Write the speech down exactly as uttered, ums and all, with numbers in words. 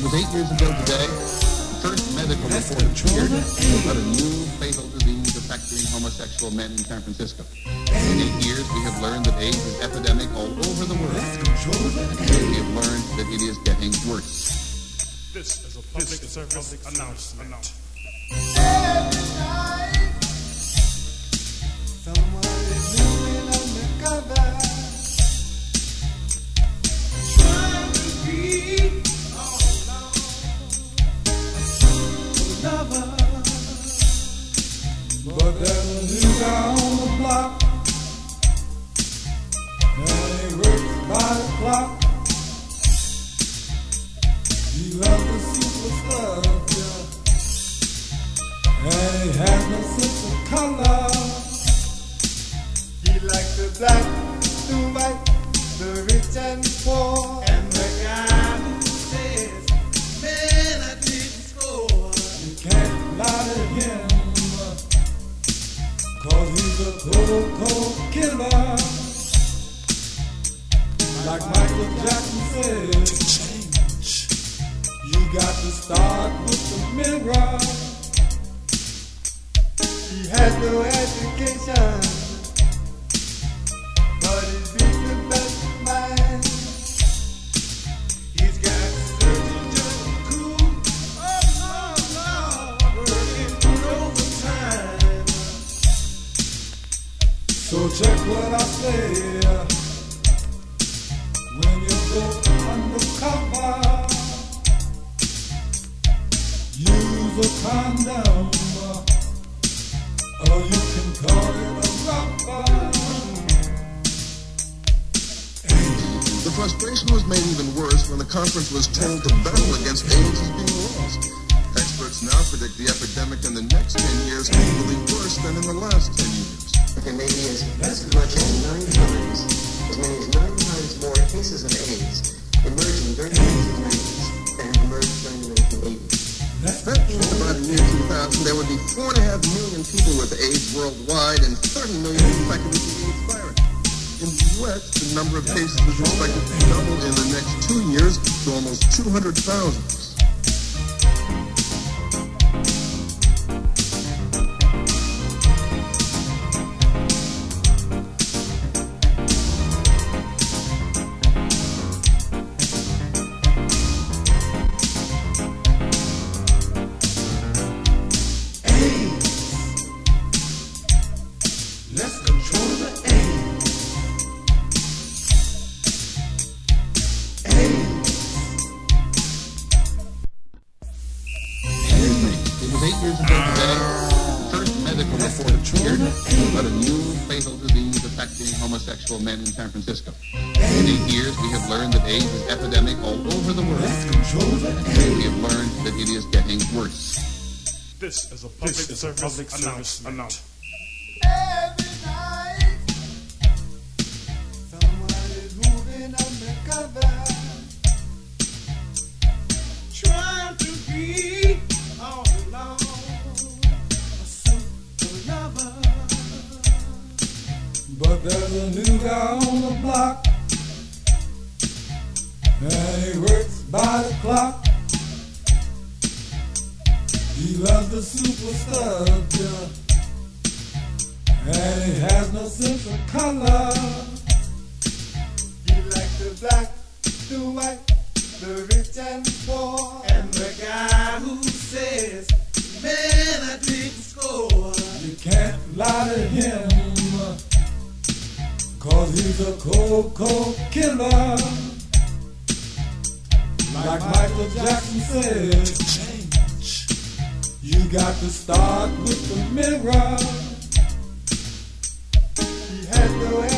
was eight years ago today, the first medical report appeared about a new fatal disease affecting homosexual men in San Francisco. In eight years, we have learned that AIDS is epidemic all over the world. And we have learned that it is getting worse. This is a public this service a public announcement. announcement. Every night, someone is moving on the cover, trying to be all alone, a lover. But there's a new guy on the block, and he works by the clock. He loves the superstar, yeah, and he has no sense of color. He likes the black, the white, the rich and poor, and the guy who says, man, I didn't score. You can't lie to him, 'cause he's a cold, cold killer. Like Michael Jackson said, you got to start with the mirror. He has no education, but he's beat the best man. He's got surgeon cool, oh no, no, working overtime. So check what I say when you go undercover. Use a condom, or you can call it a rubber. The frustration was made even worse when the conference was told the battle against AIDS is being lost. Experts now predict the epidemic in the next ten years will be worse than in the last ten years. There may be as, as much as nine times, as many as nine times more cases of AIDS emerging during the nineteen nineties than emerged during the nineteen eighties. By the year two thousand, there would be four and a half million people with AIDS worldwide and thirty million infected with the AIDS virus. In the U S, the number of cases is expected to double in the next two years to almost two hundred thousand. Men in San Francisco. In eight years, we have learned that AIDS is epidemic all over the world. And we have learned that it is getting worse. This is a public this is service, a public service announcement. announcement. Every night, someone is moving undercover, trying to be all alone, a super lover. But there's a new guy on the block, and he works by the clock. He loves the superstar, and he has no sense of color. He likes the black, the white, the rich and poor, and the guy who says, man, I didn't score. You can't lie to him, 'cause he's a cold, cold killer. Like Michael Jackson said, you got to start with the mirror. He has no